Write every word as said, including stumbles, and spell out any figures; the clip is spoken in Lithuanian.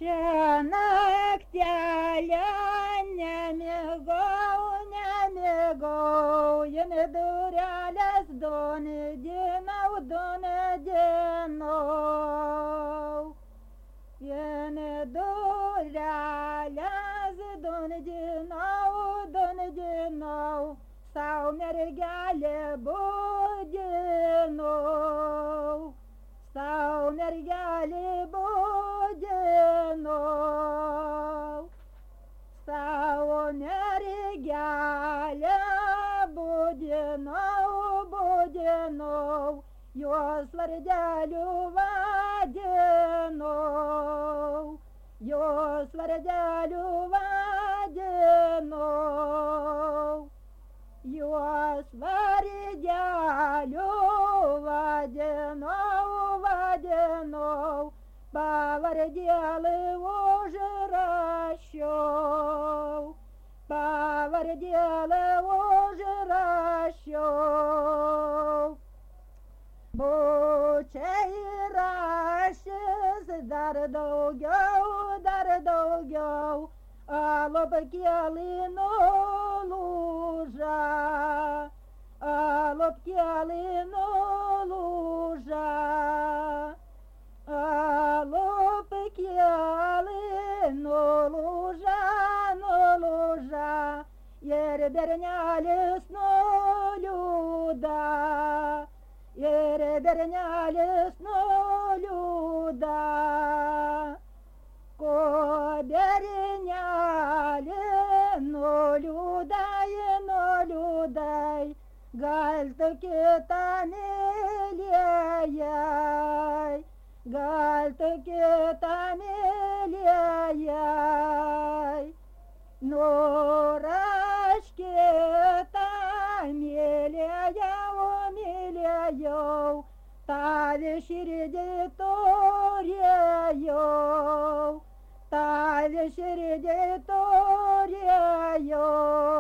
Šią naktelę nemigau, nemigau, jame durelės donedinau, donedinau. Jame durelės donedinau, donedinau, sau mergelė budinau, sau mergelė budinau, savo mergelę budinau, budinau, jos vardeliu vadinau, jos vardeliu vadinau, jos vardeliu vadinau, vadinau, pavardėlį užrašiau, pavardėlį užrašiau. Būčiau įrašęs dar daugiau, dar daugiau, alopkėlį nulūža, alopkėlį nulūža, alopkėlį nulūža, nulūža, ir bernelis nuliūda, ir bernelis nuliūda. Ko bernelį nuliūdai, nuliūdai, gal tu kitą mylėjai, gal tu kitą mylėjai. Nors aš kitą mylėjau, mylėjau, tave širdį turėjau, tave širdį turėjau.